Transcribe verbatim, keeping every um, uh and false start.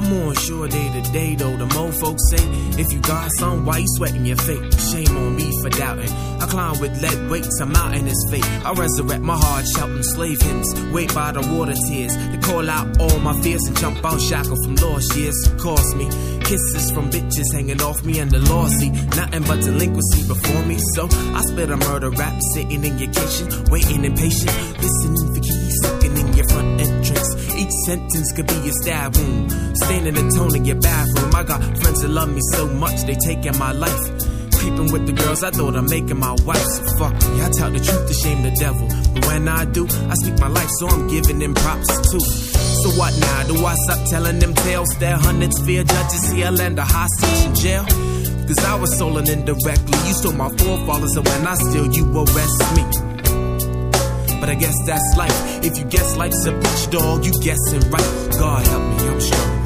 Come on, sure day to day though. The mo folks say, if you got some, why you sweating your fate? Shame on me for doubting. I climb with lead weights, I'm out in his fate. I resurrect my heart, shouting slave hymns. Wait by the water tears to call out all my fears and jump out shackled from lost years. Cost me kisses from bitches hanging off me and the lawsuit. Nothing but delinquency before me. So I spit a murder rap, sitting in your kitchen, waiting impatient, listening for keys, sucking in your front entrance. Each sentence could be a stab wound, staining the tone in your bathroom. I got friends that love me so much, they taking my life. Creeping with the girls, I thought I'm making my wife. So fuck me, I tell the truth to shame the devil. But when I do, I speak my life, so I'm giving them props too. So what now? Do I stop telling them tales? Their hundreds fear judges here, land a hostage in jail. Cause I was stolen indirectly. You stole my forefathers, and when I steal, you arrest me. But I guess that's life. If you guess life's a bitch, dog, you guessing right. God help me, I'm strong.